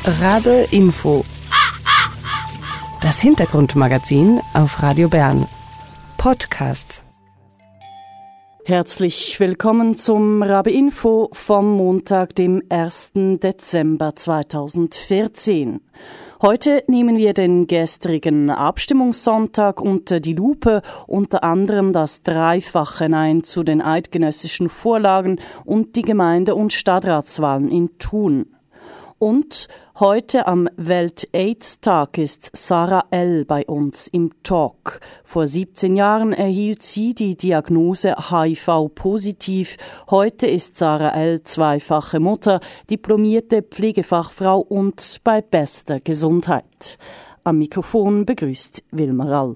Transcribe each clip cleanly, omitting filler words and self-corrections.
Radio Info. Das Hintergrundmagazin auf Radio Bern. Podcast. Herzlich willkommen zum Radio Info vom Montag, dem 1. Dezember 2014. Heute nehmen wir den gestrigen Abstimmungssonntag unter die Lupe, unter anderem das dreifache Nein zu den eidgenössischen Vorlagen und die Gemeinde- und Stadtratswahlen in Thun. Und heute am Welt-AIDS-Tag ist Sarah L. bei uns im Talk. Vor 17 Jahren erhielt sie die Diagnose HIV-positiv. Heute ist Sarah L. zweifache Mutter, diplomierte Pflegefachfrau und bei bester Gesundheit. Am Mikrofon begrüßt Wilma Rall.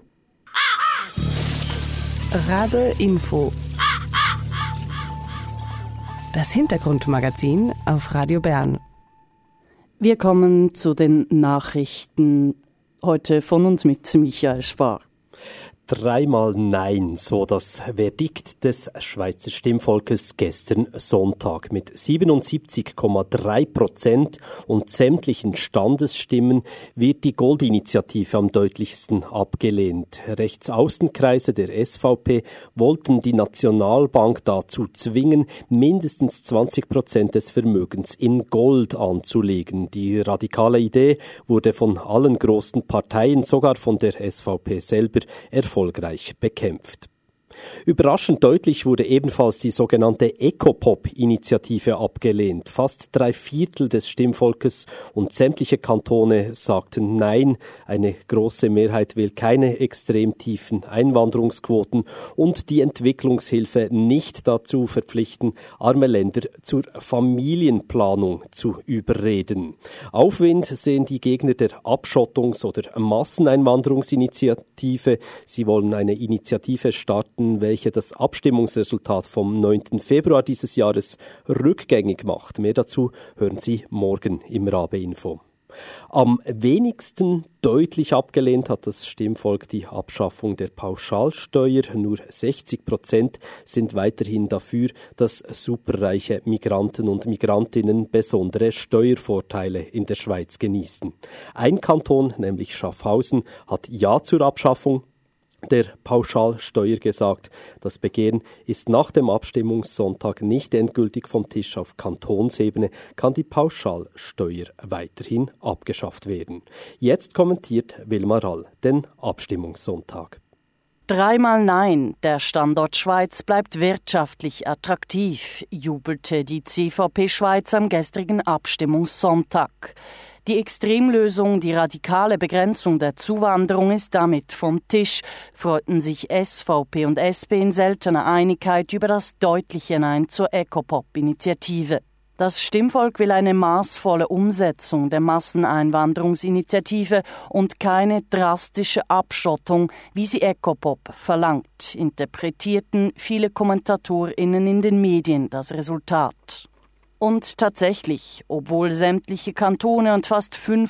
Radio Info. Das Hintergrundmagazin auf Radio Bern. Wir kommen zu den Nachrichten heute von uns mit Michael Spar. Dreimal Nein, so das Verdikt des Schweizer Stimmvolkes gestern Sonntag. Mit 77,3% und sämtlichen Standesstimmen wird die Gold-Initiative am deutlichsten abgelehnt. Rechtsaußenkreise der SVP wollten die Nationalbank dazu zwingen, mindestens 20% des Vermögens in Gold anzulegen. Die radikale Idee wurde von allen großen Parteien, sogar von der SVP selber, erfolgreich bekämpft. Überraschend deutlich wurde ebenfalls die sogenannte Ecopop-Initiative abgelehnt. Fast 3/4 des Stimmvolkes und sämtliche Kantone sagten Nein. Eine große Mehrheit will keine extrem tiefen Einwanderungsquoten und die Entwicklungshilfe nicht dazu verpflichten, arme Länder zur Familienplanung zu überreden. Aufwind sehen die Gegner der Abschottungs- oder Masseneinwanderungsinitiative. Sie wollen eine Initiative starten, welche das Abstimmungsresultat vom 9. Februar dieses Jahres rückgängig macht. Mehr dazu hören Sie morgen im Rabe-Info. Am wenigsten deutlich abgelehnt hat das Stimmvolk die Abschaffung der Pauschalsteuer. Nur 60% sind weiterhin dafür, dass superreiche Migranten und Migrantinnen besondere Steuervorteile in der Schweiz genießen. Ein Kanton, nämlich Schaffhausen, hat Ja zur Abschaffung der Pauschalsteuer gesagt. Das Begehren ist nach dem Abstimmungssonntag nicht endgültig vom Tisch. Auf Kantonsebene kann die Pauschalsteuer weiterhin abgeschafft werden. Jetzt kommentiert Wilma Rall den Abstimmungssonntag. Dreimal Nein, der Standort Schweiz bleibt wirtschaftlich attraktiv, jubelte die CVP Schweiz am gestrigen Abstimmungssonntag. Die Extremlösung, die radikale Begrenzung der Zuwanderung ist damit vom Tisch, freuten sich SVP und SP in seltener Einigkeit über das deutliche Nein zur Ecopop-Initiative. Das Stimmvolk will eine maßvolle Umsetzung der Masseneinwanderungsinitiative und keine drastische Abschottung, wie sie Ecopop verlangt, interpretierten viele KommentatorInnen in den Medien das Resultat. Und tatsächlich, obwohl sämtliche Kantone und fast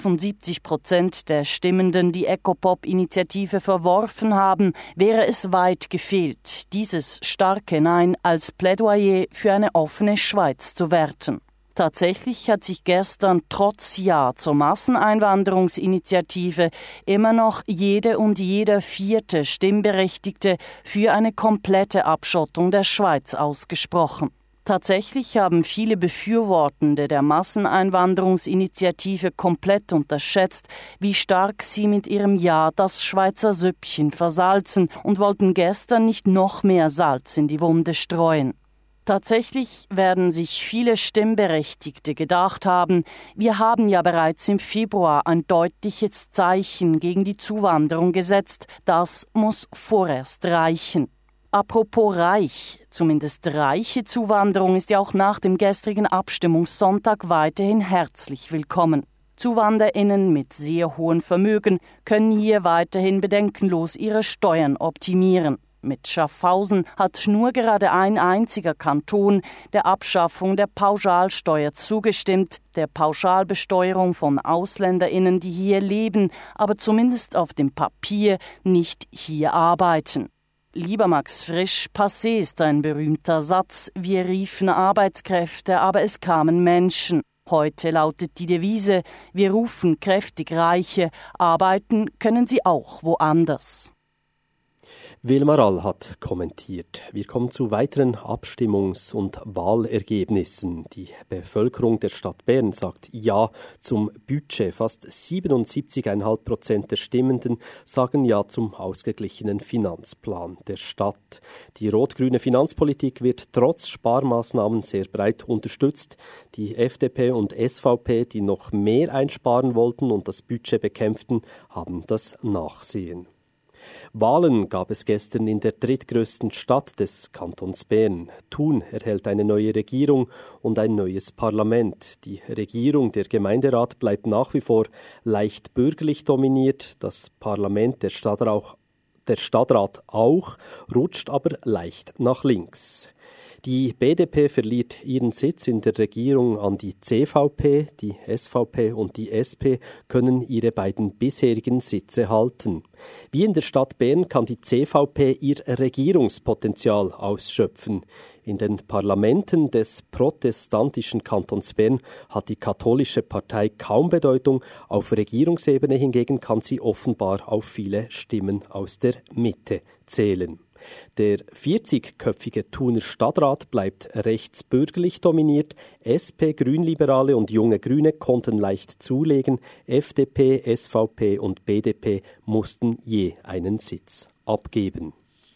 75% der Stimmenden die Ecopop-Initiative verworfen haben, wäre es weit gefehlt, dieses starke Nein als Plädoyer für eine offene Schweiz zu werten. Tatsächlich hat sich gestern trotz Ja zur Masseneinwanderungsinitiative immer noch jede und jeder vierte Stimmberechtigte für eine komplette Abschottung der Schweiz ausgesprochen. Tatsächlich haben viele Befürwortende der Masseneinwanderungsinitiative komplett unterschätzt, wie stark sie mit ihrem Ja das Schweizer Süppchen versalzen und wollten gestern nicht noch mehr Salz in die Wunde streuen. Tatsächlich werden sich viele Stimmberechtigte gedacht haben, wir haben ja bereits im Februar ein deutliches Zeichen gegen die Zuwanderung gesetzt, das muss vorerst reichen. Apropos reich, zumindest reiche Zuwanderung ist ja auch nach dem gestrigen Abstimmungssonntag weiterhin herzlich willkommen. ZuwanderInnen mit sehr hohem Vermögen können hier weiterhin bedenkenlos ihre Steuern optimieren. Mit Schaffhausen hat nur gerade ein einziger Kanton der Abschaffung der Pauschalsteuer zugestimmt, der Pauschalbesteuerung von AusländerInnen, die hier leben, aber zumindest auf dem Papier nicht hier arbeiten. Lieber Max Frisch, passé ist ein berühmter Satz. Wir riefen Arbeitskräfte, aber es kamen Menschen. Heute lautet die Devise: Wir rufen kräftig Reiche, arbeiten können sie auch woanders. Wilmar All hat kommentiert. Wir kommen zu weiteren Abstimmungs- und Wahlergebnissen. Die Bevölkerung der Stadt Bern sagt Ja zum Budget. Fast 77,5% der Stimmenden sagen Ja zum ausgeglichenen Finanzplan der Stadt. Die rot-grüne Finanzpolitik wird trotz Sparmaßnahmen sehr breit unterstützt. Die FDP und SVP, die noch mehr einsparen wollten und das Budget bekämpften, haben das Nachsehen. Wahlen gab es gestern in der drittgrößten Stadt des Kantons Bern. Thun erhält eine neue Regierung und ein neues Parlament. Die Regierung, der Gemeinderat, bleibt nach wie vor leicht bürgerlich dominiert. Das Parlament, der Stadtrat auch, rutscht aber leicht nach links. Die BDP verliert ihren Sitz in der Regierung an die CVP, die SVP und die SP können ihre beiden bisherigen Sitze halten. Wie in der Stadt Bern kann die CVP ihr Regierungspotenzial ausschöpfen. In den Parlamenten des protestantischen Kantons Bern hat die katholische Partei kaum Bedeutung, auf Regierungsebene hingegen kann sie offenbar auf viele Stimmen aus der Mitte zählen. Der 40-köpfige Thuner Stadtrat bleibt rechtsbürgerlich dominiert. SP, Grünliberale und Junge Grüne konnten leicht zulegen. FDP, SVP und BDP mussten je einen Sitz abgeben.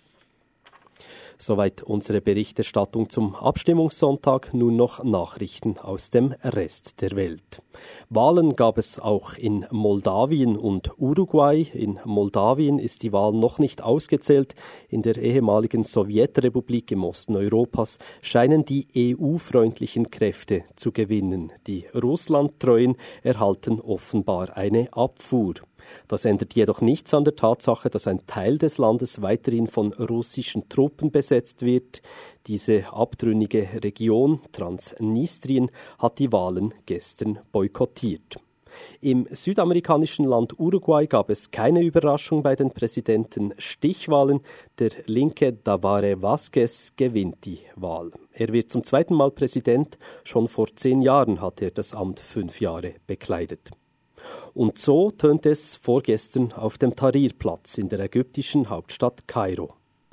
Soweit unsere Berichterstattung zum Abstimmungssonntag. Nun noch Nachrichten aus dem Rest der Welt. Wahlen gab es auch in Moldawien und Uruguay. In Moldawien ist die Wahl noch nicht ausgezählt. In der ehemaligen Sowjetrepublik im Osten Europas scheinen die EU-freundlichen Kräfte zu gewinnen. Die Russlandtreuen erhalten offenbar eine Abfuhr. Das ändert jedoch nichts an der Tatsache, dass ein Teil des Landes weiterhin von russischen Truppen besetzt wird. Diese abtrünnige Region, Transnistrien, hat die Wahlen gestern boykottiert. Im südamerikanischen Land Uruguay gab es keine Überraschung bei den Präsidentenstichwahlen. Der linke Davare Vázquez gewinnt die Wahl. Er wird zum zweiten Mal Präsident. Schon vor 10 Jahren hat er das Amt 5 Jahre bekleidet. Und so tönt es vorgestern auf dem Tahrirplatz in der ägyptischen Hauptstadt Kairo.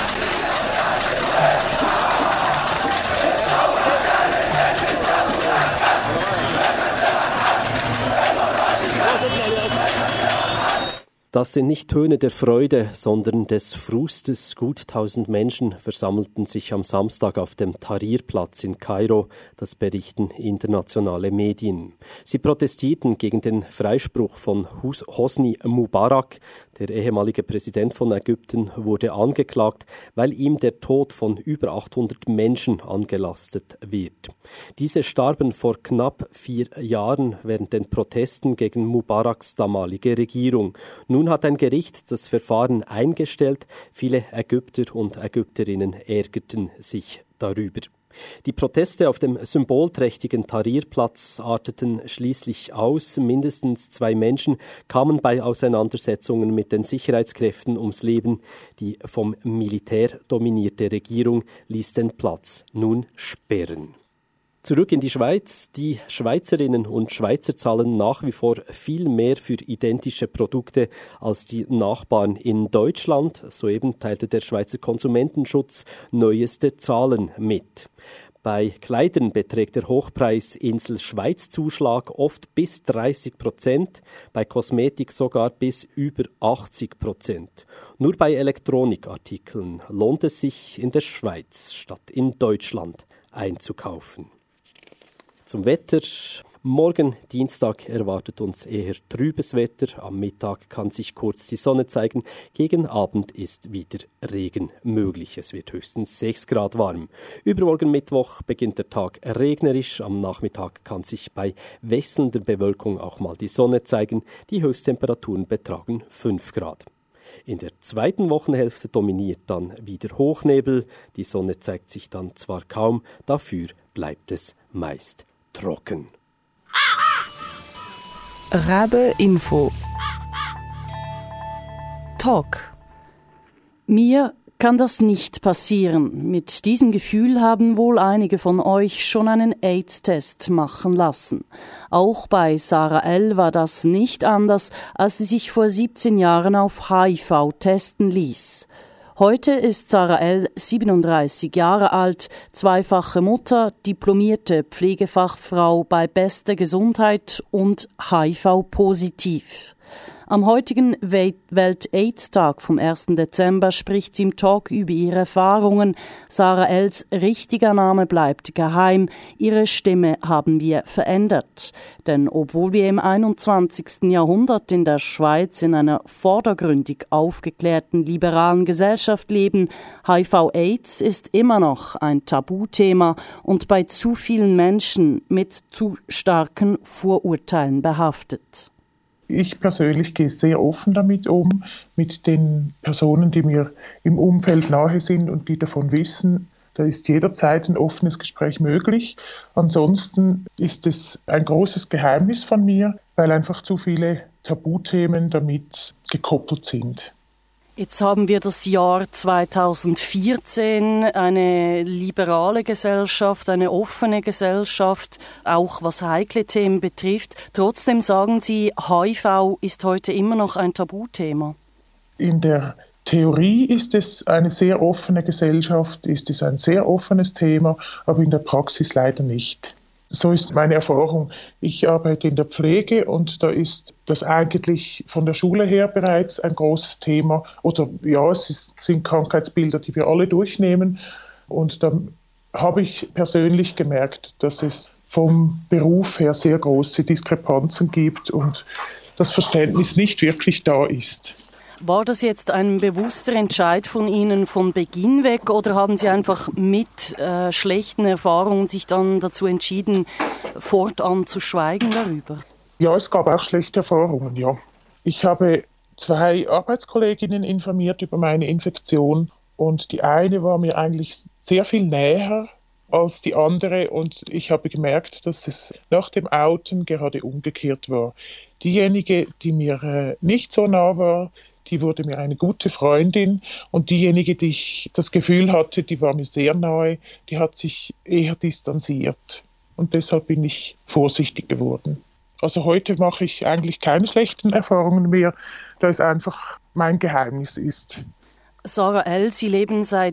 Das sind nicht Töne der Freude, sondern des Frustes. Gut 1000 Menschen versammelten sich am Samstag auf dem Tahrirplatz in Kairo, das berichten internationale Medien. Sie protestierten gegen den Freispruch von Hosni Mubarak. Der ehemalige Präsident von Ägypten wurde angeklagt, weil ihm der Tod von über 800 Menschen angelastet wird. Diese starben vor knapp 4 Jahren während den Protesten gegen Mubaraks damalige Regierung. Nun hat ein Gericht das Verfahren eingestellt. Viele Ägypter und Ägypterinnen ärgerten sich darüber. Die Proteste auf dem symbolträchtigen Tahrirplatz arteten schließlich aus. Mindestens 2 Menschen kamen bei Auseinandersetzungen mit den Sicherheitskräften ums Leben. Die vom Militär dominierte Regierung ließ den Platz nun sperren. Zurück in die Schweiz. Die Schweizerinnen und Schweizer zahlen nach wie vor viel mehr für identische Produkte als die Nachbarn in Deutschland. Soeben teilte der Schweizer Konsumentenschutz neueste Zahlen mit. Bei Kleidern beträgt der Hochpreis Insel Schweiz Zuschlag oft bis 30%, bei Kosmetik sogar bis über 80%. Nur bei Elektronikartikeln lohnt es sich in der Schweiz statt in Deutschland einzukaufen. Zum Wetter. Morgen, Dienstag, erwartet uns eher trübes Wetter. Am Mittag kann sich kurz die Sonne zeigen. Gegen Abend ist wieder Regen möglich. Es wird höchstens 6 Grad warm. Übermorgen Mittwoch beginnt der Tag regnerisch. Am Nachmittag kann sich bei wechselnder Bewölkung auch mal die Sonne zeigen. Die Höchsttemperaturen betragen 5 Grad. In der zweiten Wochenhälfte dominiert dann wieder Hochnebel. Die Sonne zeigt sich dann zwar kaum, dafür bleibt es meist trocken. Rabe Info. Talk. Mir kann das nicht passieren. Mit diesem Gefühl haben wohl einige von euch schon einen AIDS-Test machen lassen. Auch bei Sarah L. war das nicht anders, als sie sich vor 17 Jahren auf HIV testen ließ. Heute ist Sarah L. 37 Jahre alt, zweifache Mutter, diplomierte Pflegefachfrau bei bester Gesundheit und HIV-positiv. Am heutigen Welt-AIDS-Tag vom 1. Dezember spricht sie im Talk über ihre Erfahrungen. Sarah L.'s richtiger Name bleibt geheim. Ihre Stimme haben wir verändert. Denn obwohl wir im 21. Jahrhundert in der Schweiz in einer vordergründig aufgeklärten, liberalen Gesellschaft leben, HIV-AIDS ist immer noch ein Tabuthema und bei zu vielen Menschen mit zu starken Vorurteilen behaftet. Ich persönlich gehe sehr offen damit um, mit den Personen, die mir im Umfeld nahe sind und die davon wissen. Da ist jederzeit ein offenes Gespräch möglich. Ansonsten ist es ein großes Geheimnis von mir, weil einfach zu viele Tabuthemen damit gekoppelt sind. Jetzt haben wir das Jahr 2014, eine liberale Gesellschaft, eine offene Gesellschaft, auch was heikle Themen betrifft. Trotzdem sagen Sie, HIV ist heute immer noch ein Tabuthema. In der Theorie ist es eine sehr offene Gesellschaft, ist es ein sehr offenes Thema, aber in der Praxis leider nicht. So ist meine Erfahrung. Ich arbeite in der Pflege und da ist das eigentlich von der Schule her bereits ein großes Thema. Oder ja, sind Krankheitsbilder, die wir alle durchnehmen. Und da habe ich persönlich gemerkt, dass es vom Beruf her sehr große Diskrepanzen gibt und das Verständnis nicht wirklich da ist. War das jetzt ein bewusster Entscheid von Ihnen von Beginn weg oder haben Sie einfach mit schlechten Erfahrungen sich dann dazu entschieden, fortan zu schweigen darüber? Ja, es gab auch schlechte Erfahrungen, ja. Ich habe 2 Arbeitskolleginnen informiert über meine Infektion und die eine war mir eigentlich sehr viel näher als die andere und ich habe gemerkt, dass es nach dem Outen gerade umgekehrt war. Diejenige, die mir nicht so nah war, die wurde mir eine gute Freundin und diejenige, die ich das Gefühl hatte, die war mir sehr nahe, die hat sich eher distanziert. Und deshalb bin ich vorsichtig geworden. Also heute mache ich eigentlich keine schlechten Erfahrungen mehr, da es einfach mein Geheimnis ist. Sarah L., Sie leben seit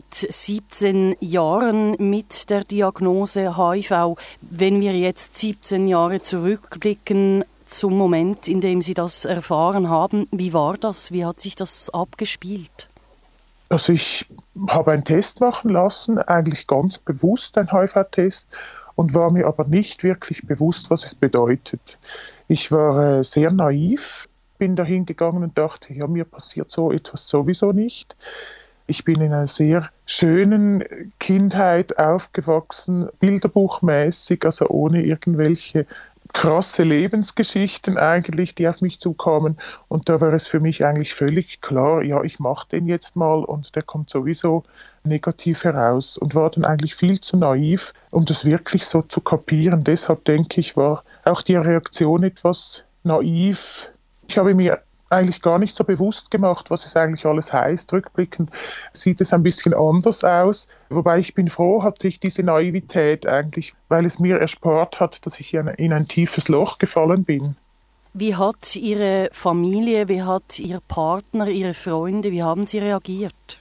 17 Jahren mit der Diagnose HIV. Wenn wir jetzt 17 Jahre zurückblicken, zum Moment, in dem Sie das erfahren haben. Wie war das? Wie hat sich das abgespielt? Also ich habe einen Test machen lassen, eigentlich ganz bewusst ein HIV-Test und war mir aber nicht wirklich bewusst, was es bedeutet. Ich war sehr naiv, bin dahin gegangen und dachte, ja, mir passiert so etwas sowieso nicht. Ich bin in einer sehr schönen Kindheit aufgewachsen, bilderbuchmäßig, also ohne irgendwelche krasse Lebensgeschichten eigentlich, die auf mich zukamen. Und da war es für mich eigentlich völlig klar, ja, ich mache den jetzt mal und der kommt sowieso negativ heraus und war dann eigentlich viel zu naiv, um das wirklich so zu kapieren. Deshalb denke ich, war auch die Reaktion etwas naiv. Ich habe mir eigentlich gar nicht so bewusst gemacht, was es eigentlich alles heißt. Rückblickend sieht es ein bisschen anders aus. Wobei ich bin froh, hatte ich diese Naivität eigentlich, weil es mir erspart hat, dass ich in ein tiefes Loch gefallen bin. Wie hat Ihre Familie, wie hat Ihr Partner, Ihre Freunde, wie haben sie reagiert?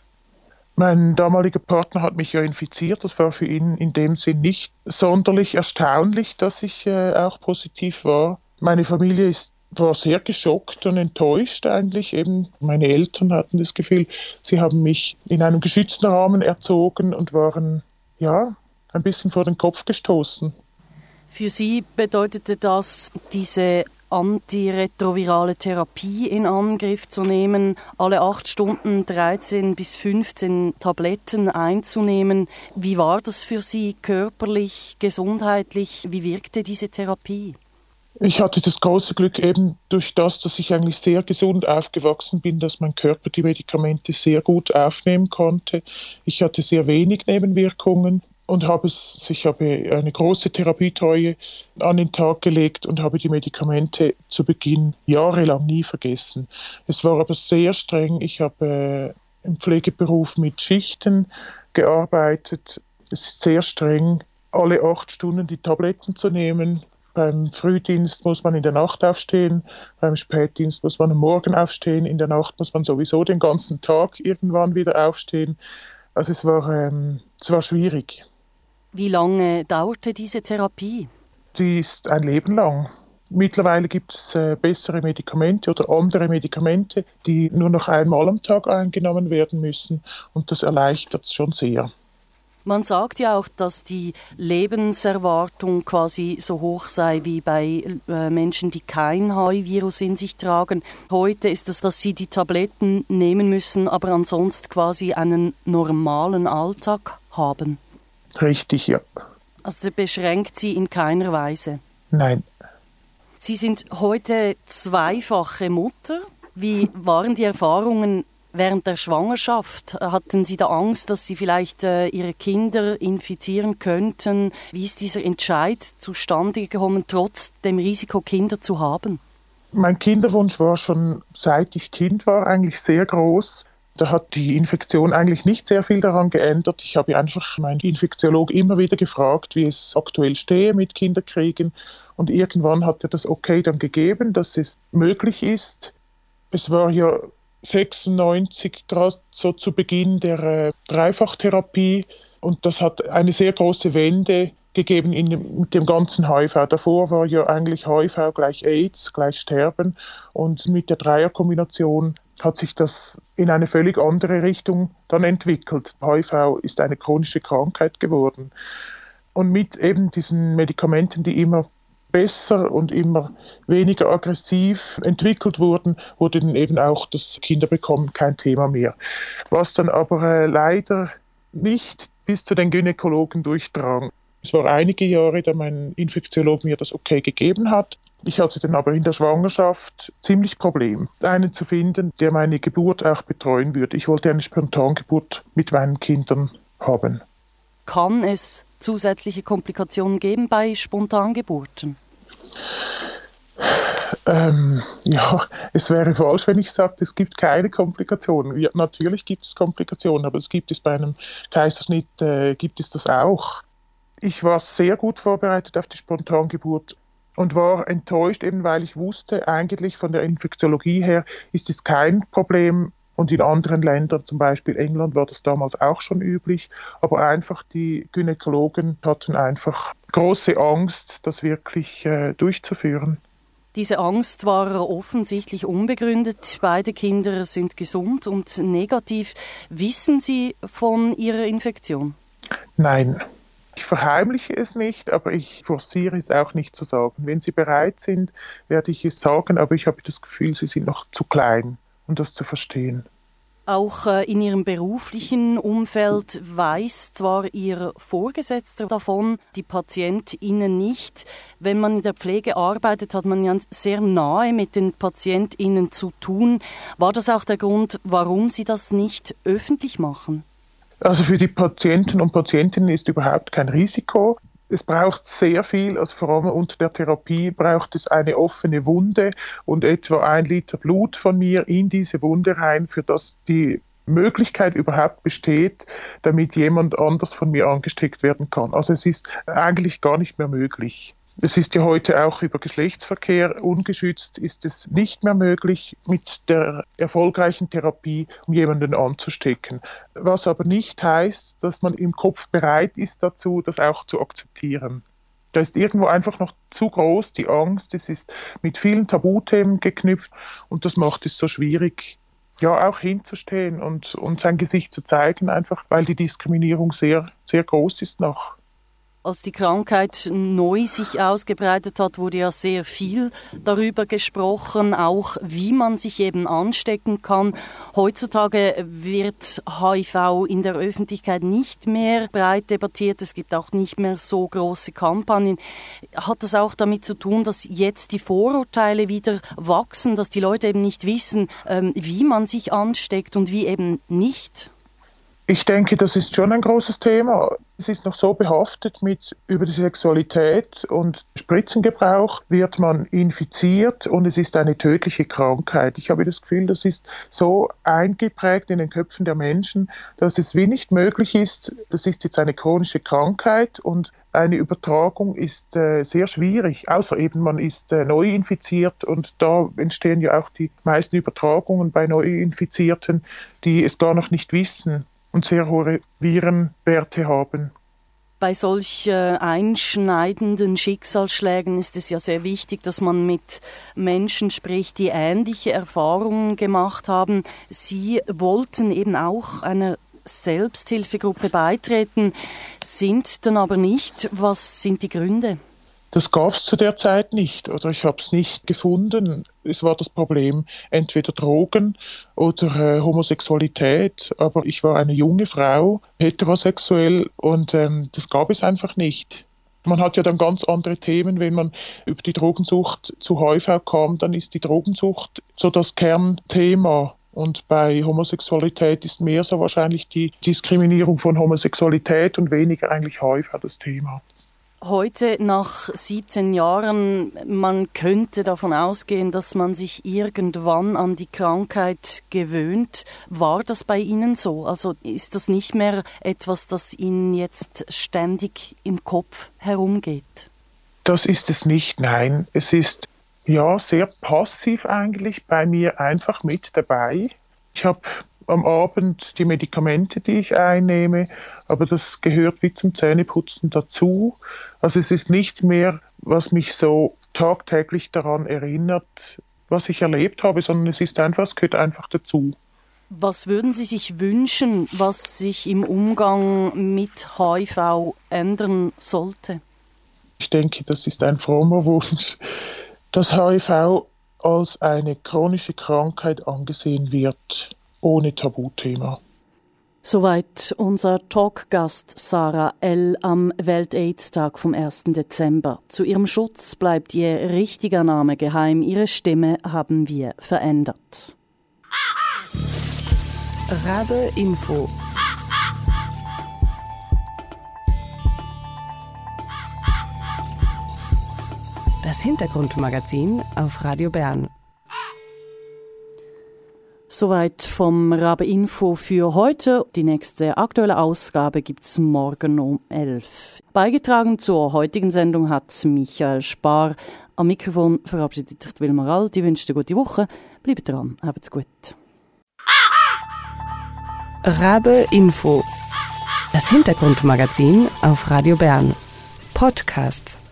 Mein damaliger Partner hat mich ja infiziert. Das war für ihn in dem Sinn nicht sonderlich erstaunlich, dass ich auch positiv war. Meine Familie war sehr geschockt und enttäuscht eigentlich. Eben meine Eltern hatten das Gefühl, sie haben mich in einem geschützten Rahmen erzogen und waren ja ein bisschen vor den Kopf gestoßen. Für Sie bedeutete das, diese antiretrovirale Therapie in Angriff zu nehmen, alle 8 Stunden 13 bis 15 Tabletten einzunehmen. Wie war das für Sie körperlich, gesundheitlich? Wie wirkte diese Therapie? Ich hatte das große Glück eben durch das, dass ich eigentlich sehr gesund aufgewachsen bin, dass mein Körper die Medikamente sehr gut aufnehmen konnte. Ich hatte sehr wenig Nebenwirkungen und ich habe eine große Therapietreue an den Tag gelegt und habe die Medikamente zu Beginn jahrelang nie vergessen. Es war aber sehr streng. Ich habe im Pflegeberuf mit Schichten gearbeitet. Es ist sehr streng, alle 8 Stunden die Tabletten zu nehmen. Beim Frühdienst muss man in der Nacht aufstehen, beim Spätdienst muss man am Morgen aufstehen, in der Nacht muss man sowieso den ganzen Tag irgendwann wieder aufstehen. Also es war schwierig. Wie lange dauerte diese Therapie? Die ist ein Leben lang. Mittlerweile gibt es bessere Medikamente oder andere Medikamente, die nur noch einmal am Tag eingenommen werden müssen, und das erleichtert es schon sehr. Man sagt ja auch, dass die Lebenserwartung quasi so hoch sei wie bei Menschen, die kein HIV-Virus in sich tragen. Heute ist es, dass sie die Tabletten nehmen müssen, aber ansonsten quasi einen normalen Alltag haben. Richtig, ja. Also beschränkt sie in keiner Weise? Nein. Sie sind heute zweifache Mutter. Wie waren die Erfahrungen während der Schwangerschaft? Hatten Sie da Angst, dass Sie vielleicht Ihre Kinder infizieren könnten? Wie ist dieser Entscheid zustande gekommen, trotz dem Risiko, Kinder zu haben? Mein Kinderwunsch war schon, seit ich Kind war, eigentlich sehr groß. Da hat die Infektion eigentlich nicht sehr viel daran geändert. Ich habe einfach meinen Infektiologen immer wieder gefragt, wie es aktuell stehe mit Kinderkriegen. Und irgendwann hat er das Okay dann gegeben, dass es möglich ist. Es war ja 96 gerade so zu Beginn der Dreifachtherapie, und das hat eine sehr große Wende gegeben mit dem ganzen HIV. Davor war ja eigentlich HIV gleich AIDS, gleich Sterben, und mit der Dreierkombination hat sich das in eine völlig andere Richtung dann entwickelt. HIV ist eine chronische Krankheit geworden. Und mit eben diesen Medikamenten, die immer besser und immer weniger aggressiv entwickelt wurden, wurde dann eben auch das Kinderbekommen kein Thema mehr. Was dann aber leider nicht bis zu den Gynäkologen durchdrang. Es war einige Jahre, da mein Infektiologe mir das Okay gegeben hat. Ich hatte dann aber in der Schwangerschaft ziemlich Problem, einen zu finden, der meine Geburt auch betreuen würde. Ich wollte eine Spontangeburt mit meinen Kindern haben. Kann es zusätzliche Komplikationen geben bei Spontangeburten? Ja, es wäre falsch, wenn ich sage, es gibt keine Komplikationen. Ja, natürlich gibt es Komplikationen, aber es gibt es bei einem Kaiserschnitt, gibt es das auch. Ich war sehr gut vorbereitet auf die Spontangeburt und war enttäuscht, eben weil ich wusste, eigentlich von der Infektiologie her ist es kein Problem. Und in anderen Ländern, zum Beispiel England, war das damals auch schon üblich. Aber einfach die Gynäkologen hatten einfach große Angst, das wirklich durchzuführen. Diese Angst war offensichtlich unbegründet. Beide Kinder sind gesund und negativ. Wissen Sie von Ihrer Infektion? Nein. Ich verheimliche es nicht, aber ich forciere es auch nicht zu sagen. Wenn Sie bereit sind, werde ich es sagen, aber ich habe das Gefühl, Sie sind noch zu klein, um das zu verstehen. Auch in Ihrem beruflichen Umfeld weiß zwar Ihr Vorgesetzter davon, die PatientInnen nicht. Wenn man in der Pflege arbeitet, hat man ja sehr nahe mit den PatientInnen zu tun. War das auch der Grund, warum Sie das nicht öffentlich machen? Also für die Patienten und Patientinnen ist überhaupt kein Risiko. Es braucht sehr viel, also vor allem unter der Therapie braucht es eine offene Wunde und etwa 1 Liter Blut von mir in diese Wunde rein, für das die Möglichkeit überhaupt besteht, damit jemand anders von mir angesteckt werden kann. Also es ist eigentlich gar nicht mehr möglich. Es ist ja heute auch über Geschlechtsverkehr ungeschützt, ist es nicht mehr möglich, mit der erfolgreichen Therapie um jemanden anzustecken. Was aber nicht heißt, dass man im Kopf bereit ist dazu, das auch zu akzeptieren. Da ist irgendwo einfach noch zu groß die Angst, es ist mit vielen Tabuthemen geknüpft und das macht es so schwierig, ja auch hinzustehen und sein Gesicht zu zeigen, einfach weil die Diskriminierung sehr, sehr groß ist noch. Als die Krankheit neu sich ausgebreitet hat, wurde ja sehr viel darüber gesprochen, auch wie man sich eben anstecken kann. Heutzutage wird HIV in der Öffentlichkeit nicht mehr breit debattiert. Es gibt auch nicht mehr so große Kampagnen. Hat das auch damit zu tun, dass jetzt die Vorurteile wieder wachsen, dass die Leute eben nicht wissen, wie man sich ansteckt und wie eben nicht? Ich denke, das ist schon ein großes Thema. Es ist noch so behaftet mit über die Sexualität und Spritzengebrauch wird man infiziert und es ist eine tödliche Krankheit. Ich habe das Gefühl, das ist so eingeprägt in den Köpfen der Menschen, dass es wie nicht möglich ist, das ist jetzt eine chronische Krankheit und eine Übertragung ist sehr schwierig, außer eben man ist neu infiziert und da entstehen ja auch die meisten Übertragungen bei Neuinfizierten, die es gar noch nicht wissen und sehr hohe Virenwerte haben. Bei solch einschneidenden Schicksalsschlägen ist es ja sehr wichtig, dass man mit Menschen spricht, die ähnliche Erfahrungen gemacht haben. Sie wollten eben auch einer Selbsthilfegruppe beitreten, sind dann aber nicht. Was sind die Gründe? Das gab es zu der Zeit nicht oder ich habe es nicht gefunden. Es war das Problem entweder Drogen oder Homosexualität, aber ich war eine junge Frau, heterosexuell und das gab es einfach nicht. Man hat ja dann ganz andere Themen, wenn man über die Drogensucht zu HIV kam, dann ist die Drogensucht so das Kernthema. Und bei Homosexualität ist mehr so wahrscheinlich die Diskriminierung von Homosexualität und weniger eigentlich HIV das Thema. Heute, nach 17 Jahren, man könnte davon ausgehen, dass man sich irgendwann an die Krankheit gewöhnt. War das bei Ihnen so? Also ist das nicht mehr etwas, das Ihnen jetzt ständig im Kopf herumgeht? Das ist es nicht, nein. Es ist ja sehr passiv eigentlich bei mir einfach mit dabei. Ich habe am Abend die Medikamente, die ich einnehme, aber das gehört wie zum Zähneputzen dazu. Also es ist nichts mehr, was mich so tagtäglich daran erinnert, was ich erlebt habe, sondern es gehört einfach dazu. Was würden Sie sich wünschen, was sich im Umgang mit HIV ändern sollte? Ich denke, das ist ein frommer Wunsch, dass HIV als eine chronische Krankheit angesehen wird, ohne Tabuthema. Soweit unser Talkgast Sarah L. am Welt-AIDS-Tag vom 1. Dezember. Zu ihrem Schutz bleibt ihr richtiger Name geheim. Ihre Stimme haben wir verändert. Rabe Info. Das Hintergrundmagazin auf Radio Bern. Soweit vom Rabe Info für heute. Die nächste aktuelle Ausgabe gibt's morgen um 11. Beigetragen zur heutigen Sendung hat Michael Spar. Am Mikrofon verabschiedet sich Wilmar All. Ich wünsche eine gute Woche. Bleibt dran, habt's gut. Rabe Info. Das Hintergrundmagazin auf Radio Bern. Podcasts.